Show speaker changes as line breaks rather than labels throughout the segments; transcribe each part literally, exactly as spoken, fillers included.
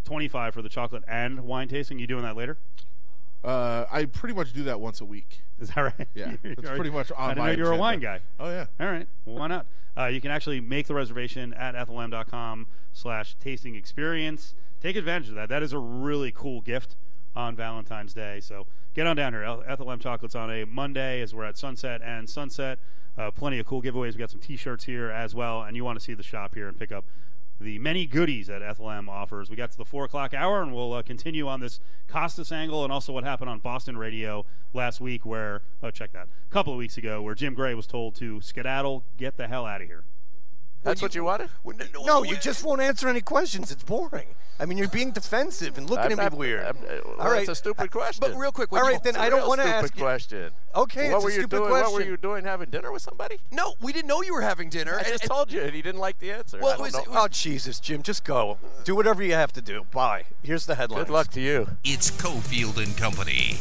twenty-five for the chocolate and wine tasting. You doing that later?
Uh, I pretty much do that once a week.
Is that right?
Yeah, it's pretty much on my
I didn't know you
agenda.
were a wine guy.
Oh, yeah.
All right. Well, why not? Uh, you can actually make the reservation at Ethel M dot com slash tasting experience. Take advantage of that. That is a really cool gift on Valentine's Day. So get on down here. Ethel M Chocolates on a Monday as we're at Sunset and Sunset. Uh, plenty of cool giveaways. We got some T-shirts here as well. And you want to see the shop here and pick up the many goodies that Ethel M offers. We got to the four o'clock hour, and we'll uh, continue on this Costas angle and also what happened on Boston radio last week where, oh, check that, a couple of weeks ago where Jim Gray was told to skedaddle, get the hell out of here.
That's what you wanted?
No, you just won't answer any questions. It's boring. I mean, you're being defensive and looking
I'm
at
not,
me weird.
I'm, I'm, well,
All right.
That's a stupid question.
But real quick.
All right,
you,
then I don't want to ask
stupid
you.
question.
Okay,
what
it's
were
a
you
stupid
doing?
question.
What were you doing? Having dinner with somebody?
No, we didn't know you were having dinner.
I
and,
just
and,
told you, and he didn't like the answer.
Well,
I
it
don't
was,
know.
it was,
Oh, Jesus, Jim, just go. Do whatever you have to do. Bye. Here's the headlines.
Good luck to you.
It's Cofield and Company.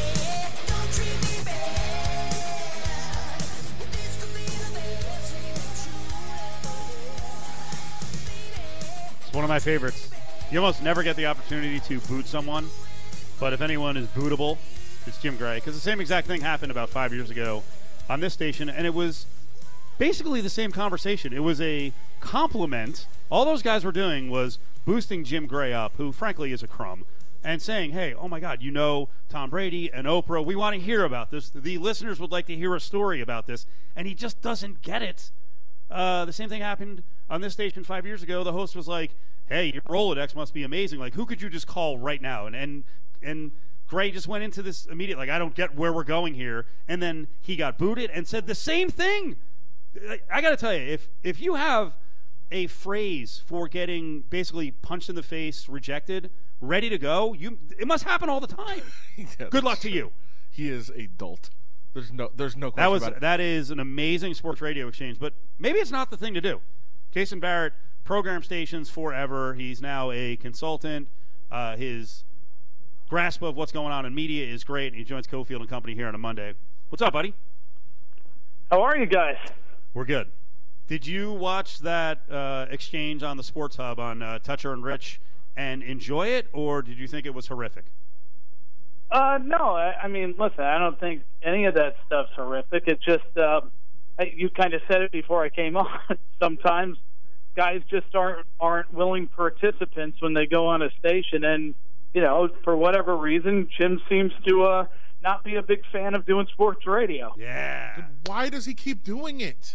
It's one of my favorites. You almost never get the opportunity to boot someone, but if anyone is bootable, it's Jim Gray. Because the same exact thing happened about five years ago on this station, and it was basically the same conversation. It was a compliment. All those guys were doing was boosting Jim Gray up, who frankly is a crumb, and saying, hey, oh my God, you know Tom Brady and Oprah. We want to hear about this. The listeners would like to hear a story about this. And he just doesn't get it. Uh, the same thing happened on this station five years ago. The host was like, hey, your Rolodex must be amazing. Like, who could you just call right now? And and and Gray just went into this immediate, like, I don't get where we're going here. And then he got booted and said the same thing. I, I got to tell you, if if you have a phrase for getting basically punched in the face, rejected, ready to go, you it must happen all the time.
Yeah,
Good luck to you.
He is a dolt. There's no, there's no question
That was
about it.
that is an amazing sports radio exchange, but maybe it's not the thing to do. Jason Barrett, program stations forever. He's now a consultant. Uh, his grasp of what's going on in media is great, and he joins Cofield and Company here on a Monday. What's up, buddy?
How are you guys?
We're good. Did you watch that uh, exchange on the Sports Hub on uh, Toucher and Rich and enjoy it, or did you think it was horrific?
Uh, no, I, I mean, listen, I don't think any of that stuff's horrific. It's just, uh, I, you kind of said it before I came on. Sometimes guys just aren't aren't willing participants when they go on a station, and you know, for whatever reason, Jim seems to uh, not be a big fan of doing sports radio.
Yeah.
Then why does he keep doing it?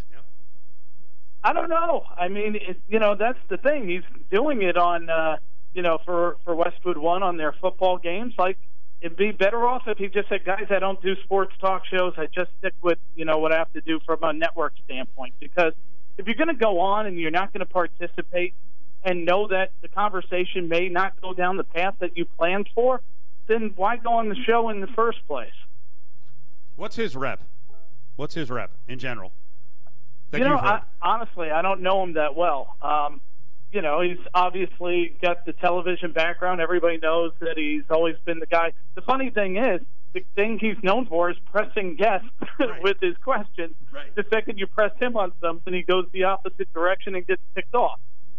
I don't know. I mean, it, you know, that's the thing. He's doing it on, uh, you know, for for Westwood One on their football games. Like, it'd be better off if he just said, guys, I don't do sports talk shows. I just stick with, you know, what I have to do from a network standpoint. Because if you're going to go on and you're not going to participate and know that the conversation may not go down the path that you planned for, then why go on the show in the first place?
What's his rep? What's his rep in general? That
You know,
you've heard?
I, honestly, I don't know him that well. Um, you know, he's obviously got the television background. Everybody knows that he's always been the guy. The funny thing is, the thing he's known for is pressing guests
Right.
with his questions.
Right.
The second you press him on something, he goes the opposite direction and gets ticked off.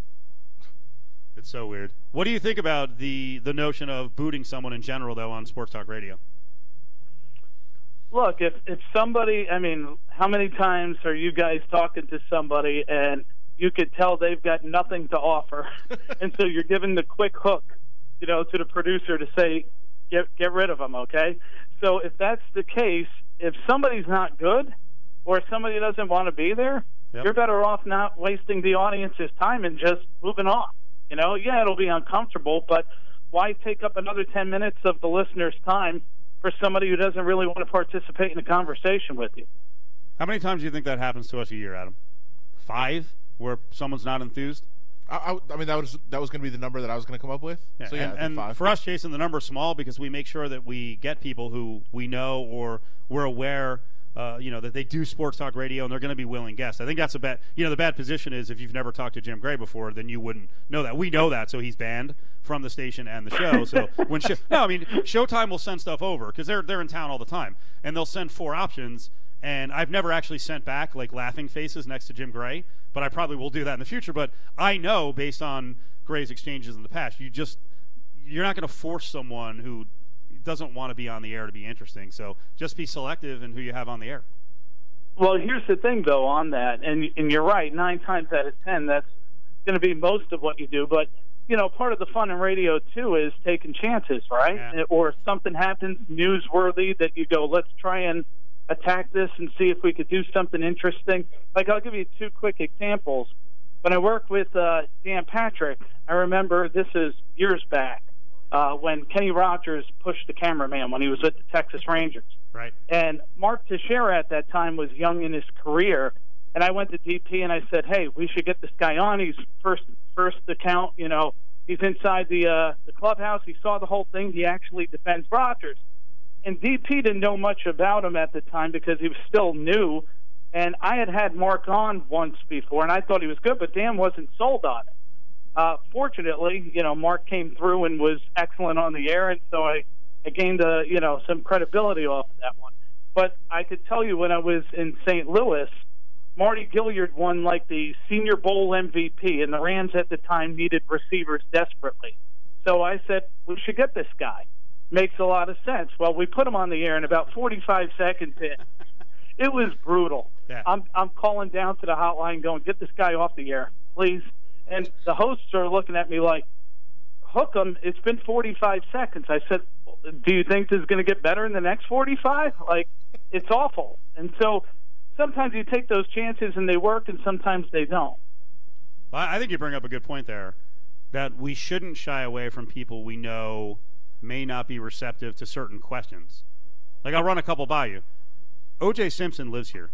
It's so weird. What do you think about the the notion of booting someone in general, though, on Sports Talk Radio?
Look, if, if somebody, I mean, how many times are you guys talking to somebody and you could tell they've got nothing to offer, and so you're giving the quick hook, you know, to the producer to say, get get rid of them, okay? So if that's the case, if somebody's not good or somebody doesn't want to be there,
Yep.
you're better off not wasting the audience's time and just moving on. You know, yeah, it'll be uncomfortable, but why take up another ten minutes of the listener's time for somebody who doesn't really want to participate in a conversation with you?
How many times do you think that happens to us a year, Adam? Five, where someone's not enthused?
I, I, I mean, that was that was going to be the number that I was going to come up with.
Yeah,
so yeah, I
and,
think
and
five.
for us, Jason, the number's small because we make sure that we get people who we know or we're aware, uh, you know, that they do sports talk radio and they're going to be willing guests. I think that's a bad, you know, the bad position is if you've never talked to Jim Gray before, then you wouldn't know that. We know that, so he's banned from the station and the show. So when show, no, I mean, Showtime will send stuff over because they're they're in town all the time, and they'll send four options. And I've never actually sent back like laughing faces next to Jim Gray, but I probably will do that in the future. But I know based on Gray's exchanges in the past, you just you're not going to force someone who doesn't want to be on the air to be interesting. So just be selective in who you have on the air.
Well, here's the thing, though, on that, and and you're right. Nine times out of ten, that's going to be most of what you do. But you know, part of the fun in radio too is taking chances, right?
Yeah.
Or if something happens newsworthy that you go, let's try and attack this and see if we could do something interesting. Like, I'll give you two quick examples. When I worked with uh, Dan Patrick, I remember this is years back uh, when Kenny Rogers pushed the cameraman when he was with the Texas Rangers.
Right.
And Mark Teixeira at that time was young in his career. And I went to D P and I said, hey, we should get this guy on. He's first first account, you know, he's inside the uh, the clubhouse. He saw the whole thing. He actually defends Rogers. And D P didn't know much about him at the time because he was still new. And I had had Mark on once before, and I thought he was good, but Dan wasn't sold on it. Uh, fortunately, you know, Mark came through and was excellent on the air, and so I, I gained, uh, you know, some credibility off of that one. But I could tell you when I was in Saint Louis, Marty Gilliard won like the Senior Bowl M V P, and the Rams at the time needed receivers desperately. So I said, we should get this guy. Makes a lot of sense. Well, we put him on the air, and about forty-five seconds in, it was brutal.
Yeah.
I'm I'm calling down to the hotline going, get this guy off the air, please. And the hosts are looking at me like, hook him. It's been forty-five seconds. I said, do you think this is going to get better in the next forty-five? Like, it's awful. And so sometimes you take those chances and they work, and sometimes they don't.
Well, I think you bring up a good point there, that we shouldn't shy away from people we know may not be receptive to certain questions. Like, I'll run a couple by you. O J Simpson lives here.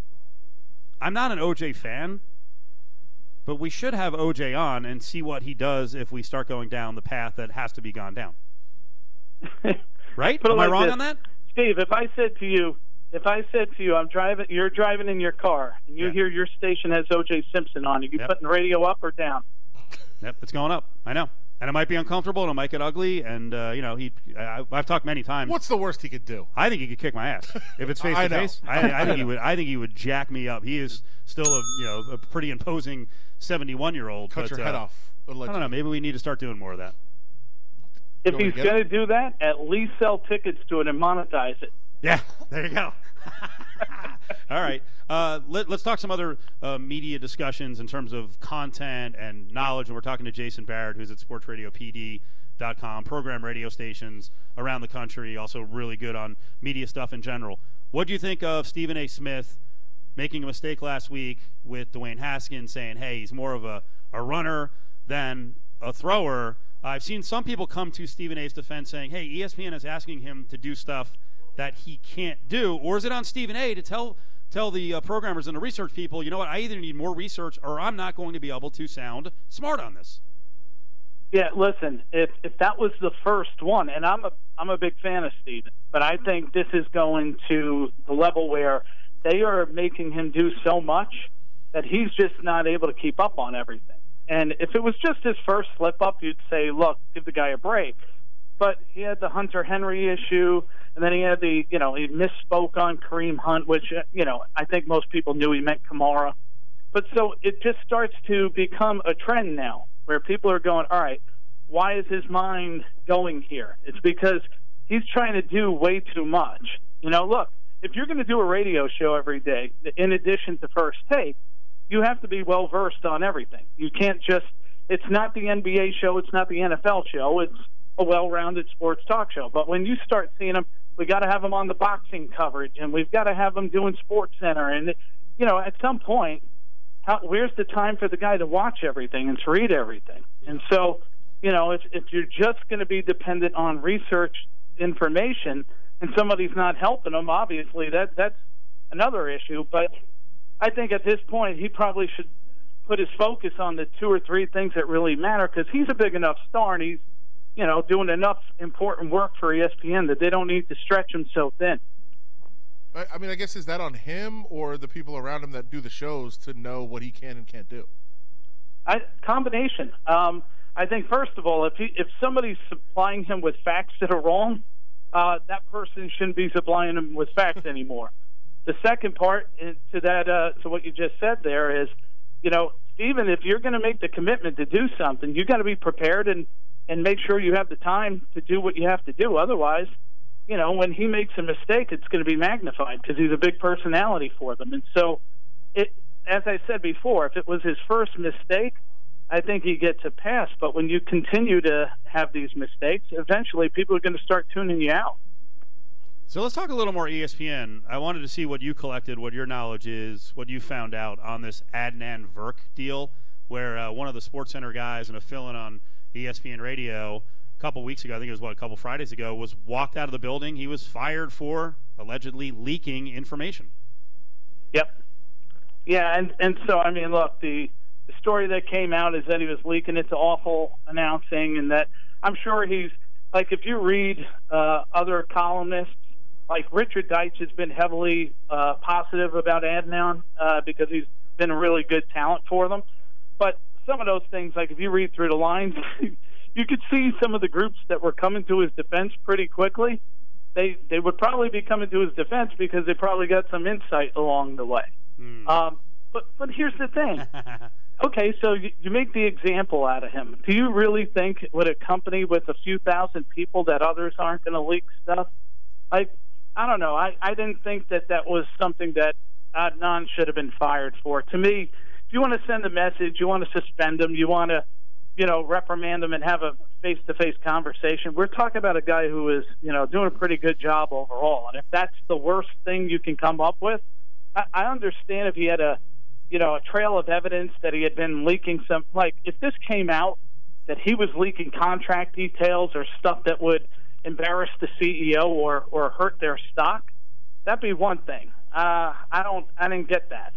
I'm not an O J fan, but we should have O J on and see what he does if we start going down the path that has to be gone down. Right?
Put it
Am I
like
wrong
this.
on that?
Steve, if I said to you, if I said to you, I'm driving, you're driving in your car, and you
Yeah.
hear your station has O J Simpson on, are you
Yep.
putting the radio up or down?
Yep, it's going up. I know. And it might be uncomfortable, and it might get ugly, and, uh, you know, he. I, I've talked many times.
What's the worst he could do?
I think he could kick my ass if it's face
I
to
know.
face. I, I think he would. I think he would jack me up. He is still a you know a pretty imposing seventy-one year old.
Cut
but,
your
uh,
head off.
I don't know. Maybe we need to start doing more of that.
If
You want
he's
to get
going to do that, at least sell tickets to it and monetize it.
Yeah, there you go. All right. Uh, let, let's talk some other uh, media discussions in terms of content and knowledge. And we're talking to Jason Barrett, who's at sports radio p d dot com, program radio stations around the country, also really good on media stuff in general. What do you think of Stephen A. Smith making a mistake last week with Dwayne Haskins, saying, hey, he's more of a, a runner than a thrower? I've seen some people come to Stephen A.'s defense saying, hey, E S P N is asking him to do stuff that he can't do. Or is it on Stephen A. to tell tell the uh, programmers and the research people, you know what, I either need more research or I'm not going to be able to sound smart on this?
Yeah, listen, if if that was the first one, and I'm a I'm a big fan of Steven, but I think this is going to the level where they are making him do so much that he's just not able to keep up on everything. And if it was just his first slip-up, you'd say, look, give the guy a break. But he had the Hunter Henry issue, and then he had the, you know, he misspoke on Kareem Hunt, which, you know, I think most people knew he meant Kamara. But so it just starts to become a trend now where people are going, all right, why is his mind going here? It's because he's trying to do way too much. You know, look, if you're going to do a radio show every day, in addition to First Take, you have to be well-versed on everything. You can't just, it's not the N B A show, it's not the N F L show, it's a well-rounded sports talk show. But when you start seeing them, we got to have them on the boxing coverage, and we've got to have them doing Sports Center. And, you know, at some point, how, where's the time for the guy to watch everything and to read everything? And so, you know, if, if you're just going to be dependent on research information and somebody's not helping them, obviously that that's another issue. But I think at this point he probably should put his focus on the two or three things that really matter, because he's a big enough star and he's, you know, doing enough important work for E S P N that they don't need to stretch him so thin.
I, I mean, I guess, is that on him or the people around him that do the shows to know what he can and can't do?
I, combination. Um, I think, first of all, if he, if somebody's supplying him with facts that are wrong, uh, that person shouldn't be supplying him with facts anymore. The second part to that, uh, to what you just said there is, you know, Stephen, if you're going to make the commitment to do something, you got to be prepared and and make sure you have the time to do what you have to do. Otherwise, you know, when he makes a mistake, it's going to be magnified because he's a big personality for them. And so, it, as I said before, if it was his first mistake, I think he gets a pass. But when you continue to have these mistakes, eventually people are going to start tuning you out.
So let's talk a little more E S P N. I wanted to see what you collected, what your knowledge is, what you found out on this Adnan Virk deal, where uh, one of the SportsCenter guys and a fill-in on E S P N Radio a couple weeks ago, I think it was, what, a couple Fridays ago, was walked out of the building. He was fired for allegedly leaking information.
Yep. Yeah, and, and so, I mean, look, the, the story that came out is that he was leaking. It's awful announcing, and that I'm sure he's, like, if you read uh, other columnists, like Richard Deitch has been heavily uh, positive about Adnan uh, because he's been a really good talent for them. But some of those things, like if you read through the lines, you could see some of the groups that were coming to his defense pretty quickly. They they would probably be coming to his defense because they probably got some insight along the way. Mm. Um, but but here's the thing. Okay, so you, you make the example out of him. Do you really think with a company with a few thousand people that others aren't going to leak stuff? Like, I don't know. I, I didn't think that that was something that Adnan should have been fired for. To me, if you want to send a message, you want to suspend him, you want to, you know, reprimand him and have a face-to-face conversation. We're talking about a guy who is, you know, doing a pretty good job overall. And if that's the worst thing you can come up with, I, I understand if he had a, you know, a trail of evidence that he had been leaking some, like if this came out that he was leaking contract details or stuff that would embarrass the C E O or, or hurt their stock, that'd be one thing. Uh, I don't, I didn't get that.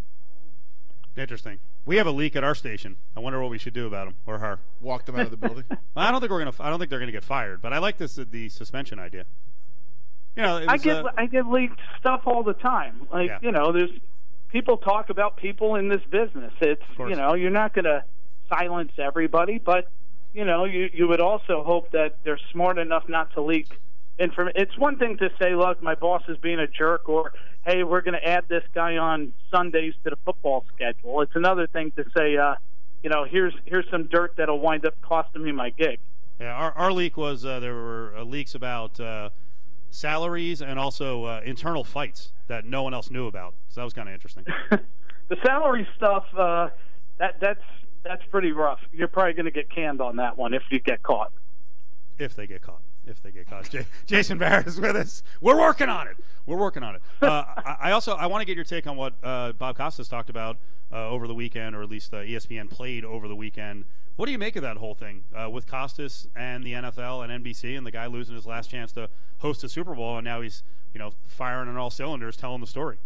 Interesting. We have a leak at our station. I wonder what we should do about him or her.
Walk them out of the building.
I don't think we're gonna. I don't think they're gonna get fired. But I like this the suspension idea. You know,
I get uh, I get leaked stuff all the time. Like yeah. you know, there's people talk about people in this business. It's you know, you're not gonna silence everybody, but you know, you you would also hope that they're smart enough not to leak information. It's one thing to say, look, my boss is being a jerk, or hey, we're going to add this guy on Sundays to the football schedule. It's another thing to say, uh, you know, here's here's some dirt that'll wind up costing me my gig.
Yeah, our, our leak was uh, there were uh, leaks about uh, salaries and also uh, internal fights that no one else knew about. So that was kind of interesting.
The salary stuff, uh, that that's that's pretty rough. You're probably going to get canned on that one if you get caught.
If they get caught. If they get caught. J- Jason Barrett is with us. We're working on it. We're working on it. Uh, I, I also I want to get your take on what uh, Bob Costas talked about uh, over the weekend, or at least uh, E S P N played over the weekend. What do you make of that whole thing uh, with Costas and the N F L and N B C and the guy losing his last chance to host a Super Bowl, and now he's you know firing on all cylinders, telling the story?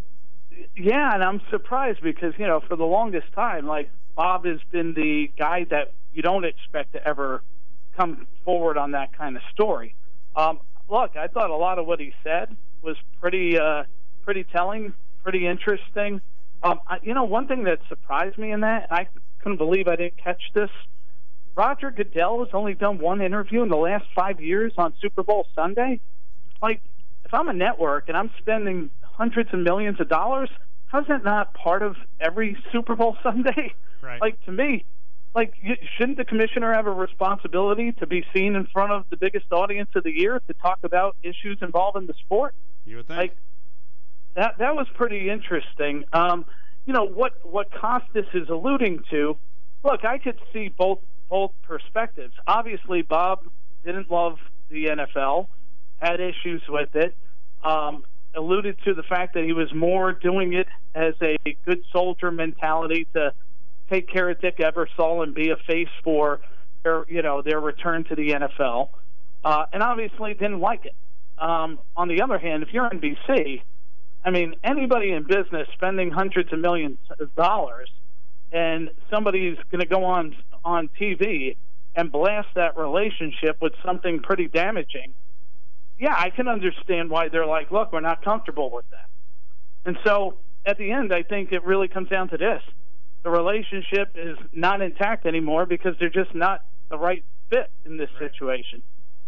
Yeah, and I'm surprised because you know for the longest time, like Bob has been the guy that you don't expect to ever come forward on that kind of story. Um, look, I thought a lot of what he said was pretty, uh, pretty telling, pretty interesting. Um, I, you know, one thing that surprised me in that, I couldn't believe I didn't catch this. Roger Goodell has only done one interview in the last five years on Super Bowl Sunday. Like, if I'm a network and I'm spending hundreds of millions of dollars, how's that not part of every Super Bowl Sunday?
Right.
Like, to me, Like, shouldn't the commissioner have a responsibility to be seen in front of the biggest audience of the year to talk about issues involving the sport?
You would think.
Like, that that was pretty interesting. Um, you know, what, what Costas is alluding to, look, I could see both both perspectives. Obviously, Bob didn't love the N F L, had issues with it, um, alluded to the fact that he was more doing it as a good soldier mentality to take care of Dick Ebersol and be a face for their, you know, their return to the N F L, uh, and obviously didn't like it. Um, on the other hand, if you're N B C, I mean, anybody in business spending hundreds of millions of dollars, and somebody's going to go on on T V and blast that relationship with something pretty damaging, yeah, I can understand why they're like, look, we're not comfortable with that. And so at the end, I think it really comes down to this. The relationship is not intact anymore because they're just not the right fit in this situation.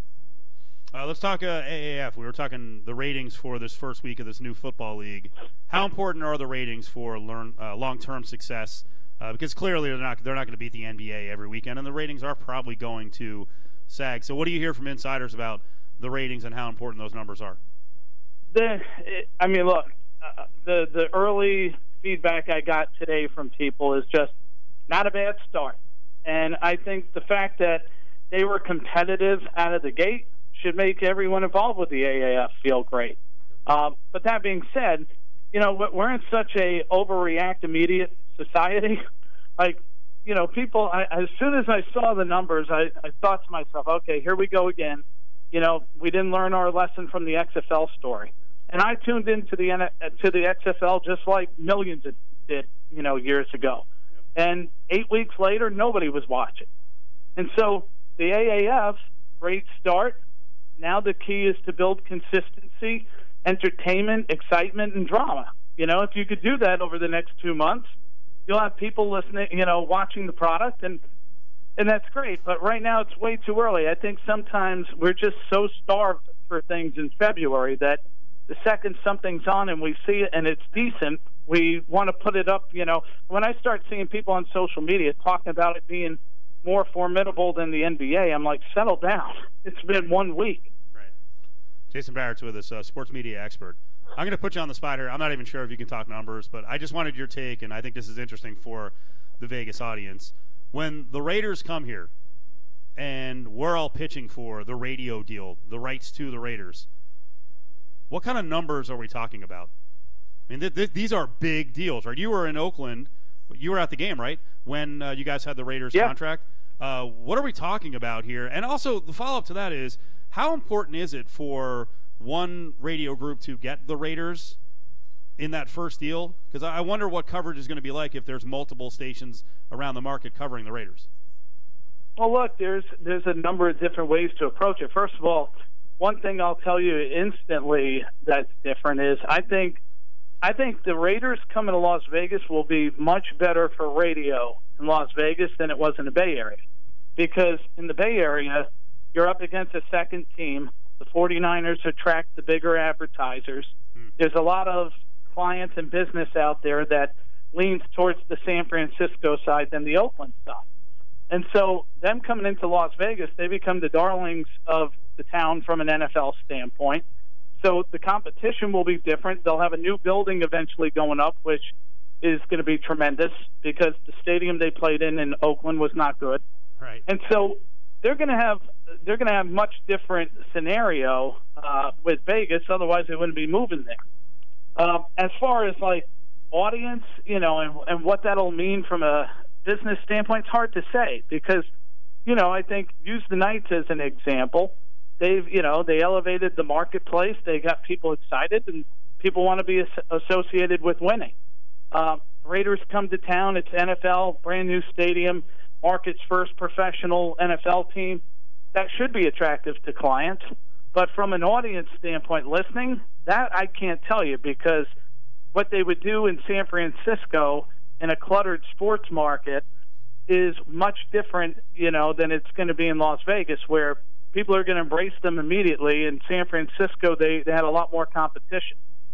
Uh, let's talk uh, A A F. We were talking the ratings for this first week of this new football league. How important are the ratings for learn, uh, long-term success uh, because clearly they're not they're not going to beat the N B A every weekend, and the ratings are probably going to sag. So what do you hear from insiders about the ratings and how important those numbers are?
The, I mean, look, uh, the the early feedback I got today from people is just not a bad start. And I think the fact that they were competitive out of the gate should make everyone involved with the A A F feel great. Uh, but that being said, you know, we're in such a overreact immediate society. Like, you know, people, I, as soon as I saw the numbers, I, I thought to myself, okay, here we go again. You know, we didn't learn our lesson from the X F L story. And I tuned into the to the X F L just like millions did, you know, years ago. And eight weeks later, nobody was watching. And so the A A F, great start. Now the key is to build consistency, entertainment, excitement, and drama. You know, if you could do that over the next two months, you'll have people listening, you know, watching the product, and and that's great. But right now it's way too early. I think sometimes we're just so starved for things in February that the second something's on and we see it and it's decent, we want to put it up. You know, when I start seeing people on social media talking about it being more formidable than the N B A, I'm like, settle down. It's been one week.
Right. Jason Barrett's with us, uh, sports media expert. I'm going to put you on the spot here. I'm not even sure if you can talk numbers, but I just wanted your take, and I think this is interesting for the Vegas audience. When the Raiders come here, and we're all pitching for the radio deal, the rights to the Raiders, what kind of numbers are we talking about? I mean, th- th- these are big deals, right? You were in Oakland. You were at the game, right, when uh, you guys had the Raiders
yeah.
contract? Uh, what are we talking about here? And also, the follow-up to that is, how important is it for one radio group to get the Raiders in that first deal? Because I wonder what coverage is going to be like if there's multiple stations around the market covering the Raiders.
Well, look, there's there's a number of different ways to approach it. First of all, one thing I'll tell you instantly that's different is I think I think the Raiders coming to Las Vegas will be much better for radio in Las Vegas than it was in the Bay Area. Because in the Bay Area, you're up against a second team. The 49ers attract the bigger advertisers. Hmm. There's a lot of clients and business out there that leans towards the San Francisco side than the Oakland side. And so them coming into Las Vegas, they become the darlings of the town from an N F L standpoint. So the competition will be different. They'll have a new building eventually going up, which is going to be tremendous because the stadium they played in in Oakland was not good.
Right.
And so they're going to have they're going to have much different scenario uh, with Vegas. Otherwise, they wouldn't be moving there. Uh, as far as like audience, you know, and, and what that'll mean from a business standpoint, it's hard to say because, you know, I think use the Knights as an example. They've, you know, they elevated the marketplace. They got people excited, and people want to be as- associated with winning. Uh, Raiders come to town. It's N F L, brand new stadium, market's first professional N F L team. That should be attractive to clients. But from an audience standpoint, listening, that I can't tell you because what they would do in San Francisco in a cluttered sports market is much different, you know, than it's going to be in Las Vegas, where people are going to embrace them immediately. In San Francisco, they, they had a lot more competition.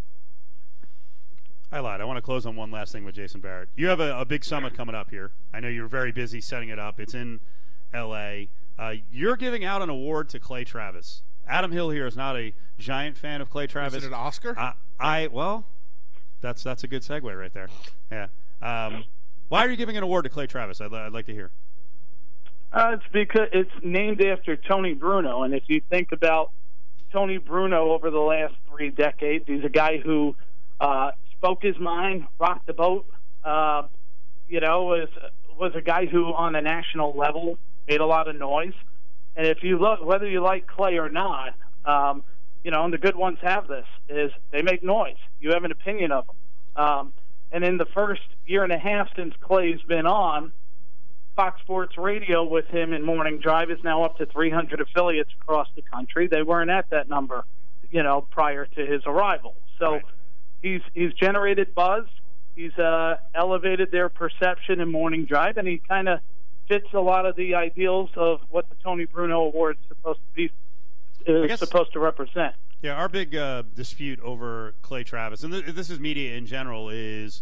I lied. I want to close on one last thing with Jason Barrett. You have a, a big summit coming up here. I know you're very busy setting it up. It's in L A. Uh, you're giving out an award to Clay Travis. Adam Hill here is not a giant fan of Clay Travis.
Is it an Oscar?
Uh, I well, that's that's a good segue right there. Yeah. Um, why are you giving an award to Clay Travis? I'd, I'd like to hear.
Uh, it's because it's named after Tony Bruno, and if you think about Tony Bruno over the last three decades, he's a guy who uh, spoke his mind, rocked the boat. Uh, you know, was was a guy who, on a national level, made a lot of noise. And if you look, whether you like Clay or not, um, you know, and the good ones have this, is they make noise. You have an opinion of them. Um, and in the first year and a half since Clay's been on, Fox Sports Radio with him in Morning Drive is now up to three hundred affiliates across the country. They weren't at that number, you know, prior to his arrival. So right. he's he's generated buzz. He's uh, elevated their perception in Morning Drive, and he kind of fits a lot of the ideals of what the Tony Bruno Award is supposed to be is guess, supposed to represent.
Yeah, our big uh, dispute over Clay Travis, and th- this is media in general, is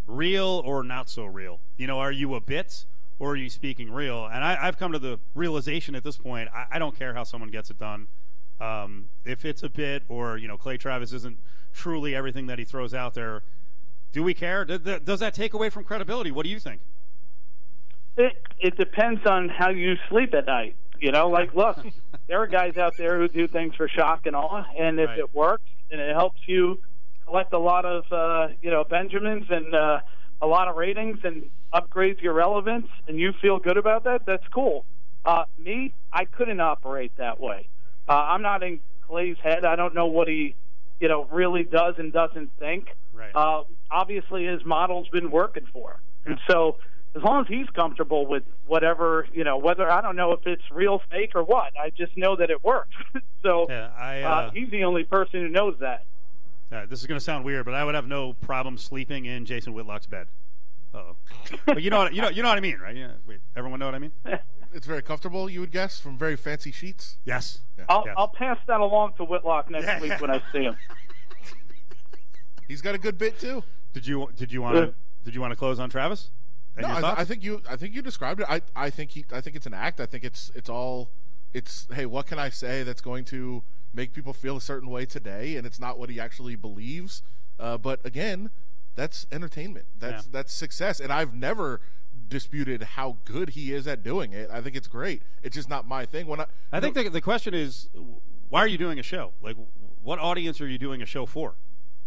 real or not so real? You know, are you a bit or are you speaking real? And I, I've come to the realization at this point, I, I don't care how someone gets it done. Um, if it's a bit or, you know, Clay Travis isn't truly everything that he throws out there, do we care? Does, does that take away from credibility? What do you think?
It, it depends on how you sleep at night. You know, like, look, there are guys out there who do things for shock and awe, and if
Right.
it works and it helps you collect a lot of, uh, you know, Benjamins and uh, a lot of ratings and upgrades your relevance, and you feel good about that, that's cool. Uh, me, I couldn't operate that way. Uh, I'm not in Clay's head. I don't know what he, you know, really does and doesn't think.
Right.
Uh, obviously, his model's been working for him. And so as long as he's comfortable with whatever, you know, whether I don't know if it's real, fake, or what, I just know that it works. so
Yeah, I, uh,
uh, he's the only person who knows that.
Uh, this is going to sound weird, but I would have no problem sleeping in Jason Whitlock's bed. Uh-oh. But you know what, you know, you know what I mean, right? Yeah. Wait, everyone know what I mean?
It's very comfortable, you would guess, from very fancy sheets.
Yes.
I'll,
Yes.
I'll pass that along to Whitlock next
Yeah.
week when I see him.
He's got a good bit too.
Did you did you want to did you want to close on Travis? And
No,
your
I,
thoughts?
I think you. I think you described it. I. I think he. I think it's an act. I think it's. It's all. It's. Hey, what can I say that's going to make people feel a certain way today? And it's not what he actually believes. Uh, but again, that's entertainment. That's
Yeah.
that's success. And I've never disputed how good he is at doing it. I think it's great. It's just not my thing. When I.
I think the the question is, why are you doing a show? Like, what audience are you doing a show for?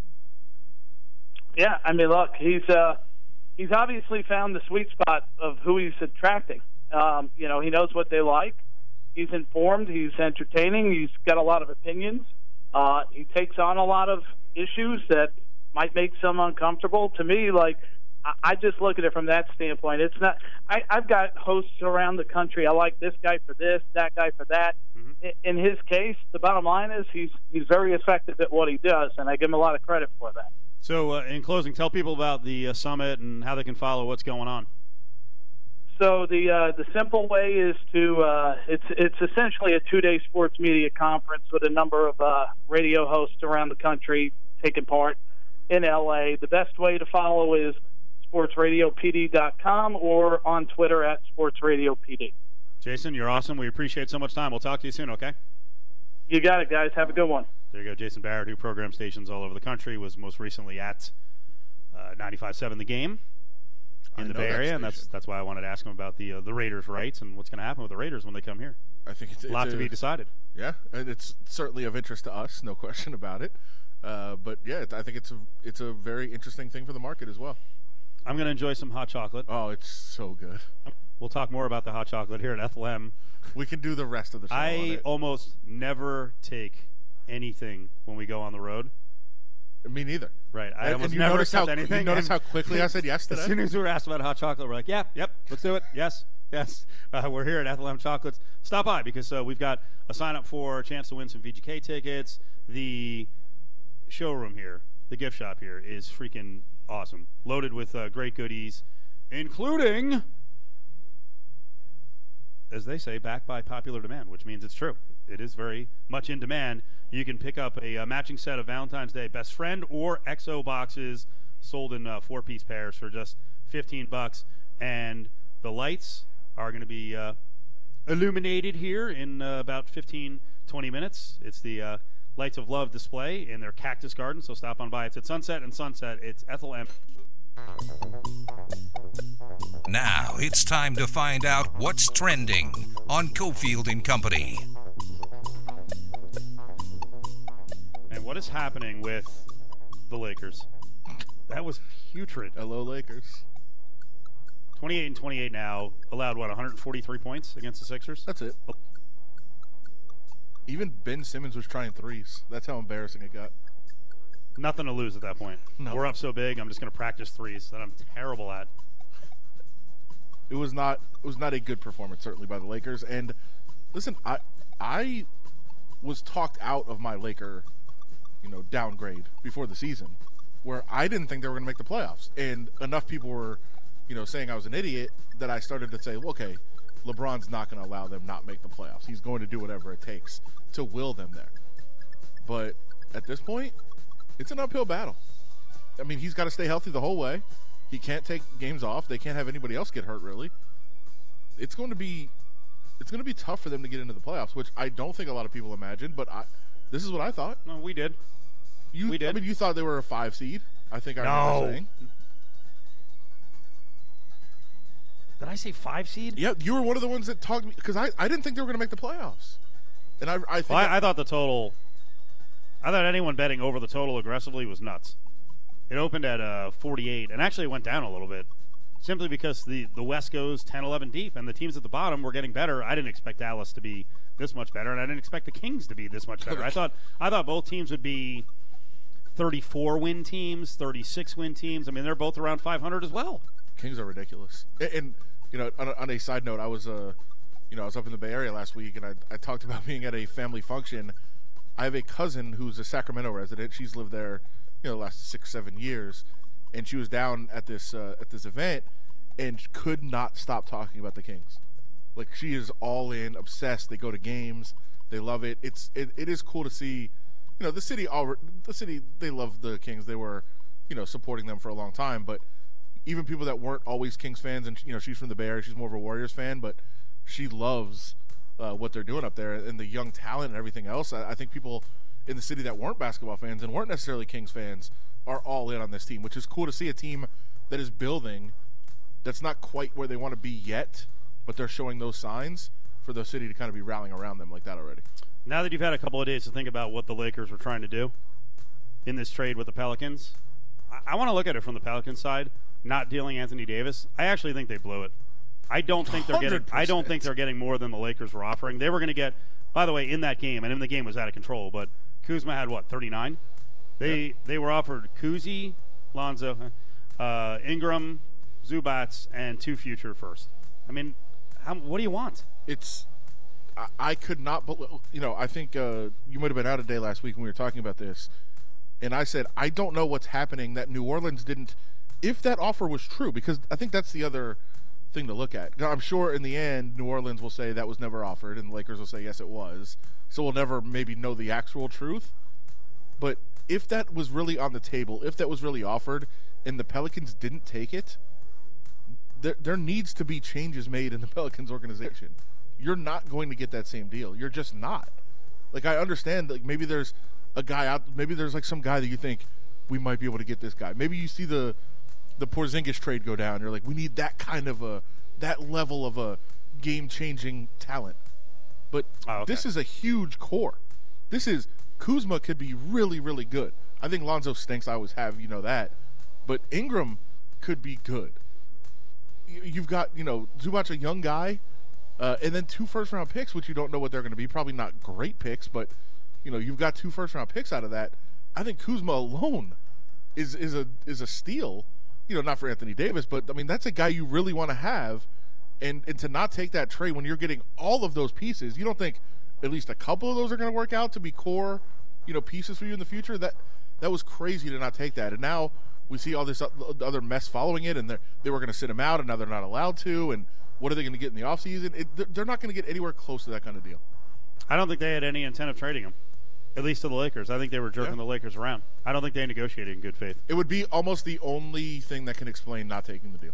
Yeah, I mean, look, he's uh, he's obviously found the sweet spot of who he's attracting. Um, you know, he knows what they like. He's informed. He's entertaining. He's got a lot of opinions. Uh, he takes on a lot of issues that might make some uncomfortable. To me, like, I, I just look at it from that standpoint. It's not. I, I've got hosts around the country. I like this guy for this, that guy for that.
Mm-hmm.
In, in his case, the bottom line is he's he's very effective at what he does, and I give him a lot of credit for that.
So, uh, in closing, tell people about the uh, summit and how they can follow what's going on.
So the uh, the simple way is to uh, it's it's essentially a two-day sports media conference with a number of uh, radio hosts around the country taking part in L A. The best way to follow is sports radio p d dot com or on Twitter at sports radio p d.
Jason, you're awesome. We appreciate so much time. We'll talk to you soon, okay?
You got it, guys. Have a good one.
There you go. Jason Barrett, who programs stations all over the country, was most recently at uh, ninety-five point seven The Game in
I
the
know
Bay
that
Area, and that's
station.
that's why I wanted to ask him about the uh, the Raiders' rights and what's going to happen with the Raiders when they come here.
I think it's
A lot
it's
to be decided.
Yeah, and it's certainly of interest to us, no question about it. Uh, but yeah, I think it's a it's a very interesting thing for the market as well.
I'm going to enjoy some hot chocolate.
Oh, it's so good.
We'll talk more about the hot chocolate here at Ethel M.
We can do the rest of the show on
I
it.
almost never take anything when we go on the road.
Me neither.
Right. I
And-
almost
and you
never
notice
accept
how
anything.
you notice
and
how quickly I said yes to
As
that.
soon as we were asked about hot chocolate, we're like, yep, yep, let's do it. Yes, yes. Uh, we're here at Ethel M Chocolates. Stop by because uh, we've got a sign up for a chance to win some V G K tickets. The showroom here, the gift shop here, is freaking awesome. Loaded with uh, great goodies, including, as they say, backed by popular demand, which means it's true. It is very much in demand. You can pick up a, uh matching set of Valentine's Day Best Friend or X O boxes sold in uh, four-piece pairs for just fifteen bucks. And the lights are going to be uh, illuminated here in uh, about fifteen, twenty minutes. It's the uh, Lights of Love display in their Cactus Garden, so stop on by. It's at Sunset and Sunset. It's Ethel M.
Now it's time to find out what's trending on Cofield and Company.
And what is happening with the Lakers? That was putrid.
Hello, Lakers.
twenty-eight and twenty-eight now. Allowed, what, one hundred forty-three points against the Sixers?
That's it. Even Ben Simmons was trying threes. That's how embarrassing it got.
Nothing to lose at that point.
No.
We're up so big, I'm just going to practice threes that I'm terrible at.
It was not. It was not a good performance, certainly by the Lakers. And listen, I I was talked out of my Laker, you know, downgrade before the season, where I didn't think they were going to make the playoffs, and enough people were, you know, saying I was an idiot that I started to say, well, okay, LeBron's not going to allow them not make the playoffs. He's going to do whatever it takes to will them there. But at this point, it's an uphill battle. I mean, he's got to stay healthy the whole way. He can't take games off. They can't have anybody else get hurt, really. It's going to be it's going to be tough for them to get into the playoffs, which I don't think a lot of people imagined, but I, this is what I thought.
No, we did.
You,
we did.
I mean, you thought they were a five seed. I think I
No.
remember saying.
Did I say five seed?
Yeah, you were one of the ones that talked because I, I didn't think they were going to make the playoffs, and I I think
Well,
that-
I, I thought the total. I thought anyone betting over the total aggressively was nuts. It opened at uh, forty-eight, and actually it went down a little bit, simply because the the West goes ten eleven deep, and the teams at the bottom were getting better. I didn't expect Dallas to be this much better, and I didn't expect the Kings to be this much better. I thought I thought both teams would be thirty-four win teams, thirty-six win teams. I mean, they're both around five hundred as well.
Kings are ridiculous. And, and you know, on a, on a side note, I was uh, you know, I was up in the Bay Area last week, and I I talked about being at a family function. I have a cousin who's a Sacramento resident. She's lived there, you know, the last six, seven years, and she was down at this uh, at this event, and could not stop talking about the Kings. Like, she is all in, obsessed. They go to games, they love it. It's it, it is cool to see, you know, the city. All the city, they love the Kings. They were, you know, supporting them for a long time. But even people that weren't always Kings fans, and you know, she's from the Bay Area. She's more of a Warriors fan, but she loves uh, what they're doing up there and the young talent and everything else. I, I think people in the city that weren't basketball fans and weren't necessarily Kings fans are all in on this team, which is cool to see a team that is building, that's not quite where they want to be yet, but they're showing those signs for the city to kind of be rallying around them like that already.
Now that you've had a couple of days to think about what the Lakers were trying to do in this trade with the Pelicans, I, I want to look at it from the Pelicans side, not dealing Anthony Davis. I actually think they blew it. I don't think they're getting. I don't think they're getting more than the Lakers were offering. They were going to get. By the way, in that game, and in the game was out of control, but Kuzma had what, thirty-nine? They
Yeah.
they were offered Kuzi, Lonzo, uh, Ingram, Zubats, and two future first. I mean, how, what do you want?
It's I, I could not bel- you know I think uh, you might have been out a day last week when we were talking about this, and I said I don't know what's happening that New Orleans didn't, if that offer was true, because I think that's the other thing to look at. Now, I'm sure in the end New Orleans will say that was never offered, and the Lakers will say yes it was, so we'll never maybe know the actual truth. But if that was really on the table, if that was really offered and the Pelicans didn't take it, there, there needs to be changes made in the Pelicans organization. You're not going to get that same deal. You're just not. Like, I understand, like, maybe there's a guy out, maybe there's like some guy that you think we might be able to get this guy. Maybe you see the the Porzingis trade go down. You're like, we need that kind of a, that level of a game-changing talent. But
Oh, okay.
this is a huge core. This is, Kuzma could be really, really good. I think Lonzo stinks. I always have, you know that. But Ingram could be good. You- You've got, you know, Zubac, a young guy, uh, and then two first-round picks, which you don't know what they're going to be. Probably not great picks, but, you know, you've got two first-round picks out of that. I think Kuzma alone is is a is a steal. You know, not for Anthony Davis, but, I mean, that's a guy you really want to have. And, and to not take that trade when you're getting all of those pieces, you don't think at least a couple of those are going to work out to be core, you know, pieces for you in the future? That that was crazy to not take that. And now we see all this other mess following it, and they were going to sit him out, and now they're not allowed to. And what are they going to get in the offseason? It, they're not going to get anywhere close to that kind of deal.
I don't think they had any intent of trading him, at least to the Lakers. I think they were jerking
Yeah.
the Lakers around. I don't think they negotiated in good faith.
It would be almost the only thing that can explain not taking the deal.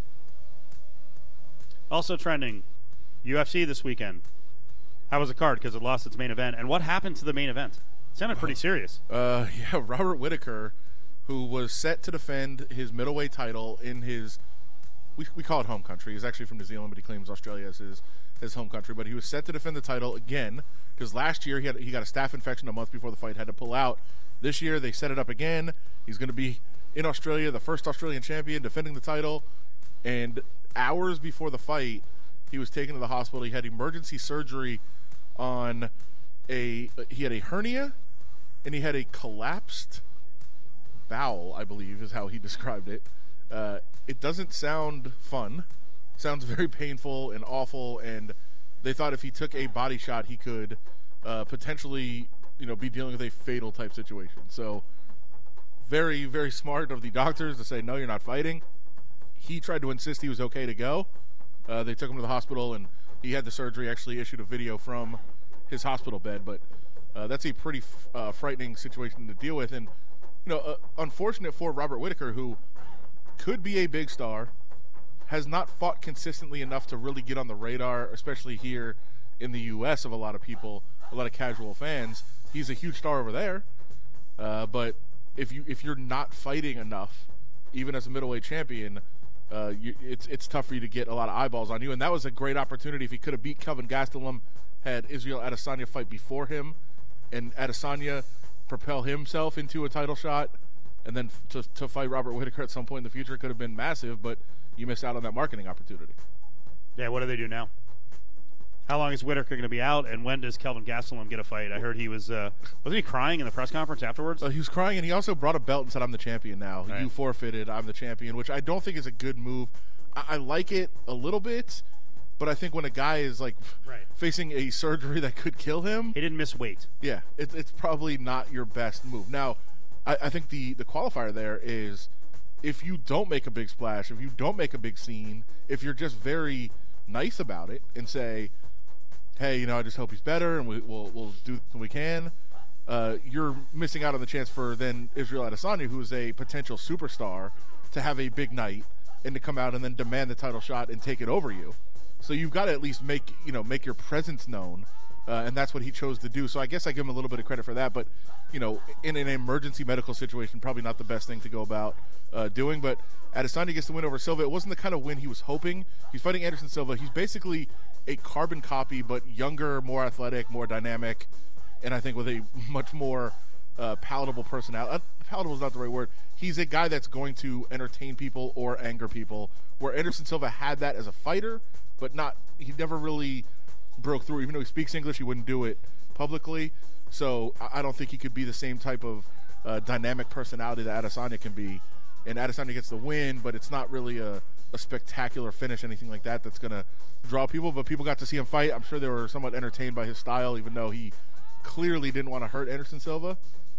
Also trending, U F C this weekend. How was the card? Because it lost its main event. And what happened to the main event? It sounded pretty serious.
Uh, yeah, Robert Whittaker, who was set to defend his middleweight title in his, we, we call it home country. He's actually from New Zealand, but he claims Australia as his, his home country. But he was set to defend the title again because last year he had he got a staph infection a month before the fight, had to pull out. This year they set it up again. He's going to be in Australia, the first Australian champion, defending the title. And hours before the fight, he was taken to the hospital. He had emergency surgery on a he had a hernia, and he had a collapsed bowel, I believe is how he described it. Uh, it doesn't sound fun. Sounds very painful and awful, and they thought if he took a body shot, he could uh, potentially, you know, be dealing with a fatal type situation. So very, very smart of the doctors to say, no, you're not fighting. He tried to insist he was okay to go. Uh, they took him to the hospital, and he had the surgery. Actually issued a video from his hospital bed, but uh, that's a pretty f- uh, frightening situation to deal with. And, you know, uh, unfortunate for Robert Whittaker, who could be a big star, has not fought consistently enough to really get on the radar, especially here in the U S of a lot of people, a lot of casual fans. He's a huge star over there, uh, but if you if you're not fighting enough, even as a middleweight champion, uh, you, it's it's tough for you to get a lot of eyeballs on you. And that was a great opportunity. If he could have beat Kelvin Gastelum, had Israel Adesanya fight before him, and Adesanya propel himself into a title shot, and then f- to, to fight Robert Whittaker at some point in the future, could have been massive, but you missed out on that marketing opportunity.
Yeah, what do they do now? How long is Whittaker going to be out, and when does Kelvin Gastelum get a fight? I heard he was, uh, wasn't he crying in the press conference afterwards?
Uh, he was crying, and he also brought a belt and said, I'm the champion now.
Right.
You forfeited, I'm the champion, which I don't think is a good move. I, I like it a little bit, but I think when a guy is like
Right.
facing a surgery that could kill him,
He didn't miss weight.
yeah, it, it's probably not your best move. Now, I, I think the, the qualifier there is if you don't make a big splash, if you don't make a big scene, if you're just very nice about it and say, hey, you know, I just hope he's better and we, we'll, we'll do what we can, uh, you're missing out on the chance for then Israel Adesanya, who is a potential superstar, to have a big night and to come out and then demand the title shot and take it over you. So you've got to at least make, you know, make your presence known. Uh, and that's what he chose to do. So I guess I give him a little bit of credit for that. But, you know, in an emergency medical situation, probably not the best thing to go about uh, doing. But Adesanya gets the win over Silva. It wasn't the kind of win he was hoping. He's fighting Anderson Silva. He's basically a carbon copy, but younger, more athletic, more dynamic, and I think with a much more uh, palatable personality. Uh, palatable is not the right word. He's a guy that's going to entertain people or anger people, where Anderson Silva had that as a fighter, but not. He never really broke through. Even though he speaks English, he wouldn't do it publicly. So I don't think he could be the same type of uh, dynamic personality that Adesanya can be. And Adesanya gets the win, but it's not really a, a spectacular finish, anything like that, that's going to draw people. But people got to see him fight. I'm sure they were somewhat entertained by his style, even though he clearly didn't want to hurt Anderson Silva.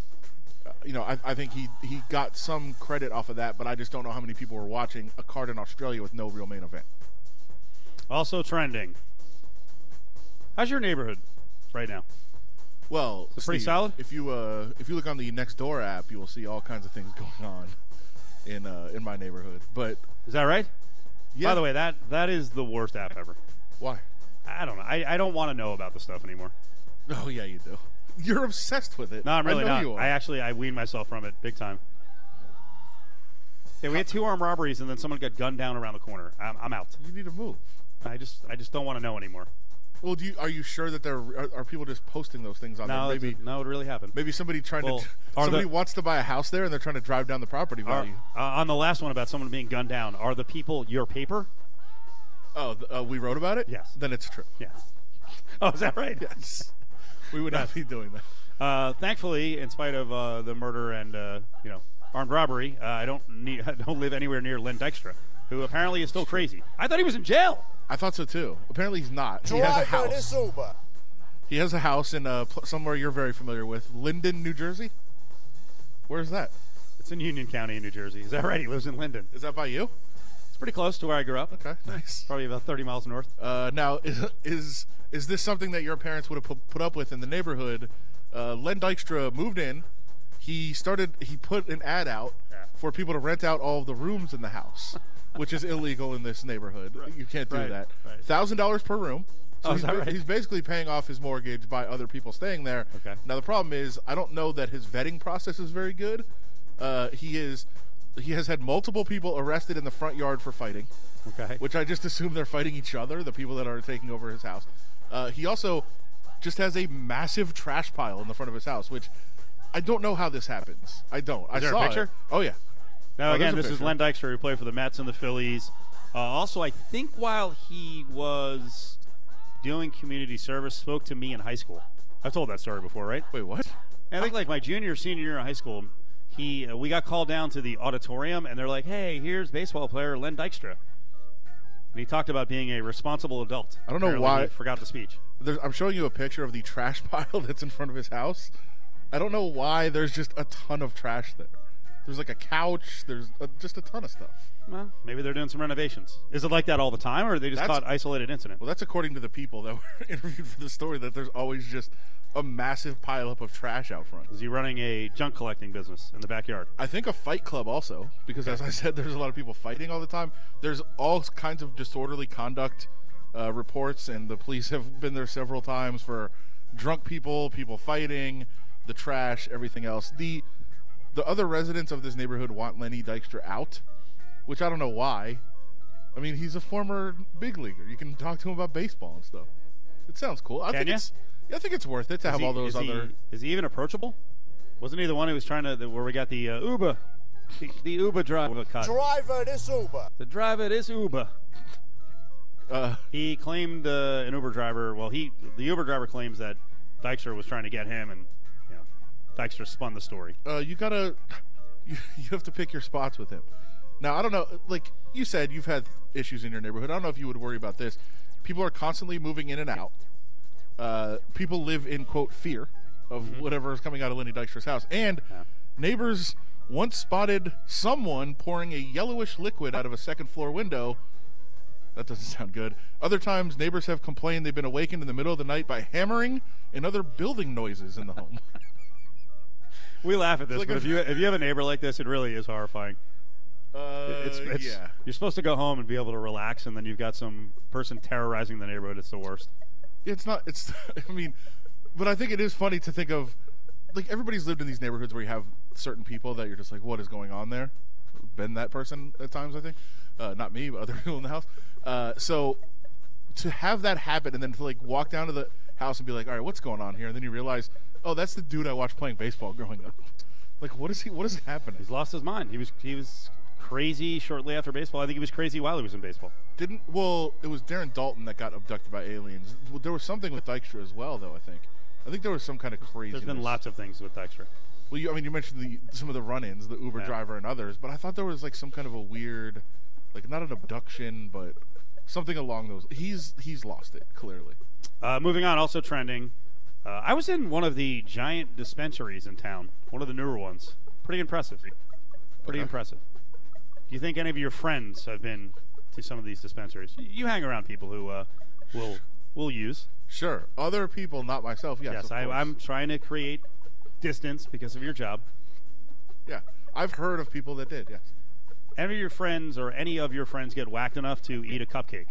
Uh, you know, I, I think he, he got some credit off of that, but I just don't know how many people were watching a card in Australia with no real main event.
Also trending. How's your neighborhood right now?
Well,
It's pretty
Steve,
solid?
If you uh, if you look on the Nextdoor app, you will see all kinds of things going on in uh, in my neighborhood. But
Is that right?
yeah,
By the way, that that is the worst app ever.
why?
I don't know. I, I don't want to know about the stuff anymore.
Oh yeah, you do. You're obsessed with it.
No, I'm really
I know
not.
You are.
I actually I weaned myself from it big time. Yeah, we had two armed robberies, and then someone got gunned down around the corner. I'm, I'm out.
You need to move.
I just I just don't want to know anymore.
Well, do you, are you sure that there are, are people just posting those things on
No,
there? Maybe
it, no, it really happened.
maybe somebody trying
Well,
to
are
somebody
the-
wants to buy a house there and they're trying to drive down the property
Are,
value.
uh, on the last one about someone being gunned down, are the people your paper?
Oh, th- uh, we wrote about it.
Yes.
Then it's true.
Yes. Oh, is that right?
Yes. We would not be doing that.
Uh, thankfully, in spite of uh, the murder and uh, you know armed robbery, uh, I don't need I don't live anywhere near Len Dykstra, who apparently is still crazy. I thought he was in jail.
I thought so too. Apparently he's not. He has a house. He has a house in uh, pl- somewhere you're very familiar with, Linden, New Jersey. Where's that?
It's in Union County in New Jersey. Is that right? He lives in Linden.
Is that by you?
It's pretty close to where I grew up.
Okay, nice.
Probably about thirty miles north.
Uh, now, is, is is this something that your parents would have put, put up with in the neighborhood? Uh, Len Dykstra moved in. He started. He put an ad out
Yeah.
for people to rent out all of the rooms in the house, which is illegal in this neighborhood. You can't do
Right,
that.
right.
Thousand dollars per room. So
Oh, is
he's,
that
ba-
right?
he's basically paying off his mortgage by other people staying there.
Okay.
Now the problem is, I don't know that his vetting process is very good. Uh, he is. He has had multiple people arrested in the front yard for fighting.
Okay.
Which I just assume they're fighting each other, the people that are taking over his house. Uh, he also just has a massive trash pile in the front of his house, which I don't know how this happens. I don't. I
there a
saw
picture?
It. Oh, yeah.
Now
Oh,
again,
there's
this
a
is
picture.
Len Dykstra, who played for the Mets and the Phillies. Uh, also, I think while he was doing community service, spoke to me in high school. I've told that story before, right?
Wait, what?
And I think like my junior, senior year of high school, he uh, we got called down to the auditorium, and they're like, "Hey, here's baseball player Len Dykstra." And he talked about being a responsible adult.
I don't know
Apparently
why-
he forgot the speech.
There's, I'm showing you a picture of the trash pile that's in front of his house. I don't know why there's just a ton of trash there. There's like a couch. There's a, just a ton of stuff.
Well, maybe they're doing some renovations. Is it like that all the time, or are they just
That's-
caught isolated incident?
Well, that's according to the people that were interviewed for the story, that there's always just a massive pileup of trash out front.
Is he running a junk collecting business in the backyard?
I think a fight club also, because as I said, there's a lot of people fighting all the time. There's all kinds of disorderly conduct uh, reports, and the police have been there several times for drunk people, people fighting, the trash, everything else. The the other residents of this neighborhood want Lenny Dykstra out, which I don't know why. I mean, he's a former big leaguer. You can talk to him about baseball and stuff. It sounds cool. I
Can
think
ya?
it's yeah, I think it's worth it to
Is
have
he-
all those
is
other.
He, is he even approachable? Wasn't he the one who was trying to, the, where we got the uh, Uber, the, the Uber driver cut?
Driver this Uber.
The driver is Uber.
Uh,
He claimed uh, an Uber driver. Well, he the Uber driver claims that Dykstra was trying to get him, and you know, Dykstra spun the story.
uh, you gotta, you, you have to pick your spots with him. Now, I don't know. Like you said, you've had issues in your neighborhood. I don't know if you would worry about this. People are constantly moving in and out. Uh, people live in quote fear of
Mm-hmm.
whatever is coming out of Lenny Dykstra's house, and
Yeah.
neighbors once spotted someone pouring a yellowish liquid out of a second floor window. That doesn't sound good. Other times, neighbors have complained they've been awakened in the middle of the night by hammering and other building noises in the home.
We laugh at this,
Like
but
a-
if you if you have a neighbor like this, it really is horrifying.
Uh,
It's, it's
yeah.
You're supposed to go home and be able to relax, and then you've got some person terrorizing the neighborhood. It's the worst.
It's not. It's. I mean, but I think it is funny to think of, like, everybody's lived in these neighborhoods where you have certain people that you're just like, what is going on there? Been that person at times, I think. Uh, not me, but other people in the house. Uh, so to have that happen and then to like walk down to the house and be like, all right, what's going on here? And then you realize, oh, that's the dude I watched playing baseball growing up. Like, what is he? What is happening?
He's lost his mind. He was he was crazy shortly after baseball. I think he was crazy while he was in baseball.
Didn't well, it was Darren Dalton that got abducted by aliens. There was something with Dykstra as well, though. I think. I think there was some kind of crazy.
There's been lots of things with Dykstra.
Well, you, I mean, you mentioned the, some of the run-ins, the Uber
Yeah.
driver and others, but I thought there was like some kind of a weird, like not an abduction, but something along those. He's he's lost it clearly.
Uh, moving on, also trending. Uh, I was in one of the giant dispensaries in town, one of the newer ones. Pretty impressive. Pretty
Okay.
impressive. Do you think any of your friends have been to some of these dispensaries? Y- You hang around people who uh, will will use.
Sure, other people, not myself. Yes,
Yes,
of
I,
course.
I'm trying to create distance because of your job.
Yeah, I've heard of people that did. Yes.
Any of your friends or any of your friends get whacked enough to eat a cupcake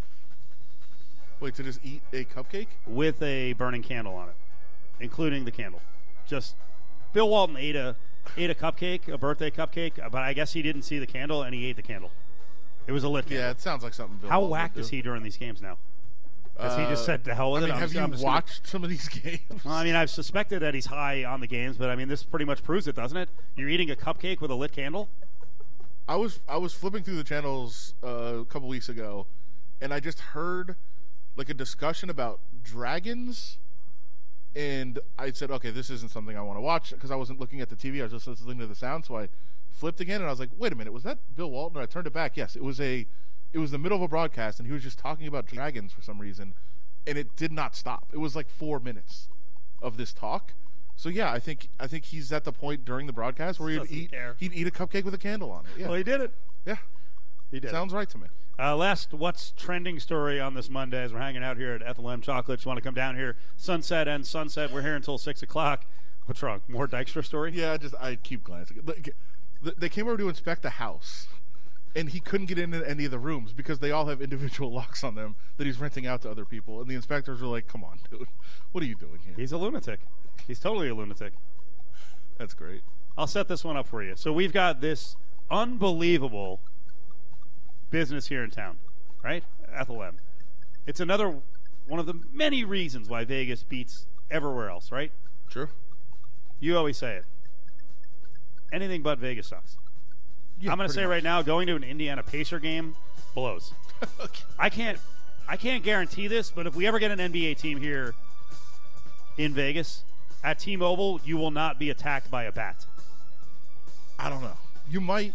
Wait, to just eat a cupcake?
with a burning candle on it, including the candle? Just Bill Walton ate a ate a cupcake, a birthday cupcake, but I guess he didn't see the candle and he ate the candle. It was a lit candle.
Yeah, it sounds like something. Bill
How
Walton would
whacked
do.
is he during these games now? Has he just
Uh,
said, "To hell with
I
it"?
mean,
I'm
have
just-
you
I'm just gonna-
watched some of these games?
Well, I mean, I've suspected that he's high on the games, but I mean, this pretty much proves it, doesn't it? You're eating a cupcake with a lit candle.
I was I was flipping through the channels uh, a couple weeks ago, and I just heard like a discussion about dragons, and I said, okay, this isn't something I want to watch because I wasn't looking at the T V. I was just listening to the sound, so I flipped again, and I was like, wait a minute, was that Bill Walton? And I turned it back. Yes, it was a it was the middle of a broadcast, and he was just talking about dragons for some reason, and it did not stop. It was like four minutes of this talk. So yeah, I think I think he's at the point during the broadcast where he'd
Doesn't
eat
care.
he'd eat a cupcake with a candle on it. Yeah,
Well, he did it.
yeah.
He did.
Sounds right to me.
Uh, last what's trending story on this Monday as we're hanging out here at Ethel M Chocolates. You want to come down here? Sunset and sunset. We're here until six o'clock. What's wrong? More Dykstra story?
Yeah, I just I keep glancing. Like, th- They came over to inspect the house, and he couldn't get into any of the rooms because they all have individual locks on them that he's renting out to other people. And the inspectors were like, "Come on, dude, what are you doing here?"
He's a lunatic. He's totally a lunatic.
That's great.
I'll set this one up for you. So we've got this unbelievable business here in town, right? Ethel M. It's another one of the many reasons why Vegas beats everywhere else, right?
True.
You always say it. Anything but Vegas sucks.
Yeah,
I'm going to
pretty
say
much.
right now, going to an Indiana Pacer game blows. I can't, I can't guarantee this, but if we ever get an N B A team here in Vegas at T-Mobile, you will not be attacked by a bat.
I don't know. You might.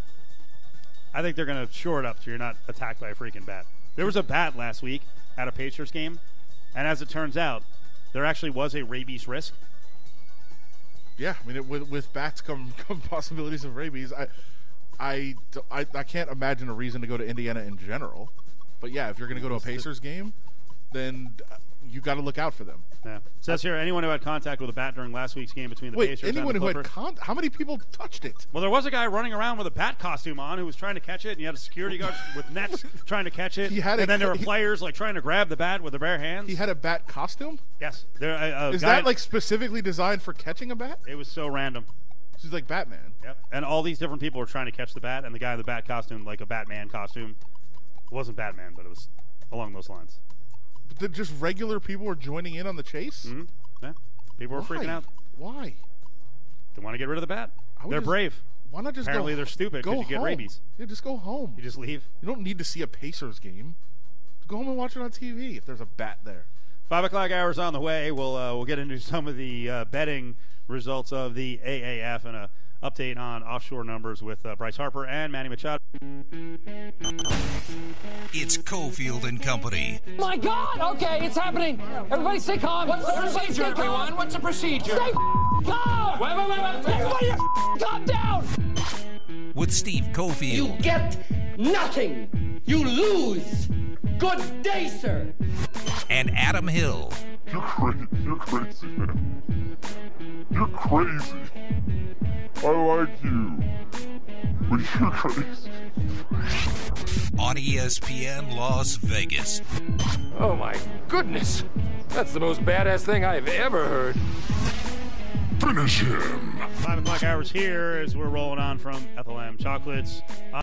I think they're going to shore it up so you're not attacked by a freaking bat. There was a bat last week at a Pacers game, and as it turns out, there actually was a rabies risk.
Yeah, I mean, it, with with bats come come possibilities of rabies. I I, I, I can't imagine a reason to go to Indiana in general. But yeah, if you're going to go to a Pacers game, then you got to look out for them.
Yeah. It says here, anyone who had contact with a bat during last week's game between the
Wait,
Pacers
anyone
and the
who had
Clippers.
con- how many people touched it?
Well, there was a guy running around with a bat costume on who was trying to catch it, and you had a security guard with nets trying to catch it.
He had
and
a-
then there were
he-
players like trying to grab the bat with their bare hands.
He had a bat costume?
yes. There, a, a
Is
guy,
that like specifically designed for catching a bat?
It was so random.
He's like Batman.
Yep. And all these different people were trying to catch the bat, and the guy in the bat costume, like a Batman costume, it wasn't Batman, but it was along those lines.
But then just regular people were joining in on the chase?
Mm-hmm. Yeah. People were
Why?
freaking out.
Why?
They want to get rid of the bat.
I would
They're
just-
brave.
Why not just
Apparently
go?
they're stupid
go
'cause you get
home.
rabies.
Yeah, just go home.
You just leave.
You don't need to see a Pacers game. Just go home and watch it on T V if there's a bat there.
Five o'clock hours on the way. We'll uh, we'll get into some of the uh, betting results of the A A F and a update on offshore numbers with uh, Bryce Harper and Manny Machado.
It's Cofield and Company.
My God! Okay, it's happening. Everybody stay calm. What's the Everybody procedure, everyone? Calm. What's the procedure? Stay calm! Wait, wait, wait, wait. Everybody calm down!
With Steve Cofield.
You get nothing. You lose. Good day, sir.
And Adam Hill.
You're crazy. You're crazy, man. You're crazy. I like you. But you're crazy.
On E S P N Las Vegas.
Oh my goodness. That's the most badass thing I've ever heard.
Finish him.
Five o'clock hours here as we're rolling on from Ethel M Chocolates.